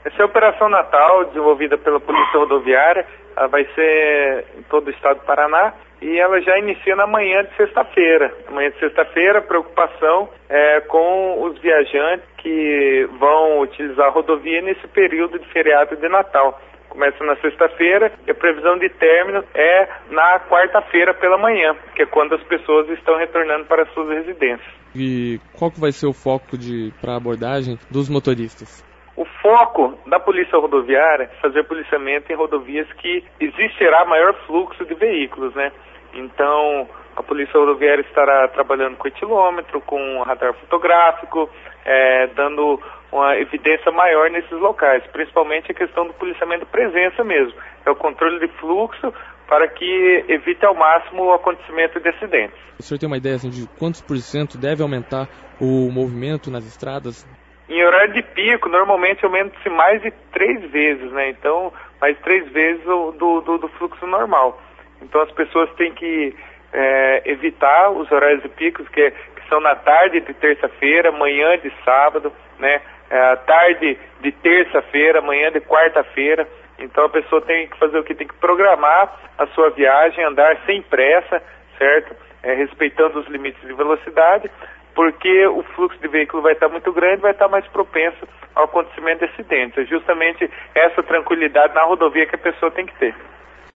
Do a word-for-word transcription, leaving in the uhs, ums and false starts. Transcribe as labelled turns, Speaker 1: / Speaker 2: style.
Speaker 1: Essa é a Operação Natal, desenvolvida pela Polícia Rodoviária, ela vai ser em todo o estado do Paraná e ela já inicia na manhã de sexta-feira. Amanhã de sexta-feira, preocupação é, com os viajantes que vão utilizar a rodovia nesse período de feriado de Natal. Começa na sexta-feira e a previsão de término é na quarta-feira pela manhã, que é quando as pessoas estão retornando para suas residências.
Speaker 2: E qual que vai ser o foco para a abordagem dos motoristas?
Speaker 1: O foco da Polícia Rodoviária é fazer policiamento em rodovias que existirá maior fluxo de veículos, né? Então, a Polícia Rodoviária estará trabalhando com etilômetro, com radar fotográfico, é, dando uma evidência maior nesses locais, principalmente a questão do policiamento de presença mesmo, é o controle de fluxo para que evite ao máximo o acontecimento de acidentes.
Speaker 2: O senhor tem uma ideia assim, de quantos por cento deve aumentar o movimento nas estradas?
Speaker 1: Em horário de pico, normalmente aumenta-se mais de três vezes, né? Então, mais de três vezes o, do, do, do fluxo normal. Então, as pessoas têm que é, evitar os horários de picos, que, que são na tarde de terça-feira, manhã de sábado, né? É, tarde de terça-feira, manhã de quarta-feira. Então, a pessoa tem que fazer o que? Tem que programar a sua viagem, andar sem pressa, certo? É, respeitando os limites de velocidade, porque o fluxo de veículo vai estar muito grande, vai estar mais propenso ao acontecimento de acidentes. É justamente essa tranquilidade na rodovia que a pessoa tem que ter.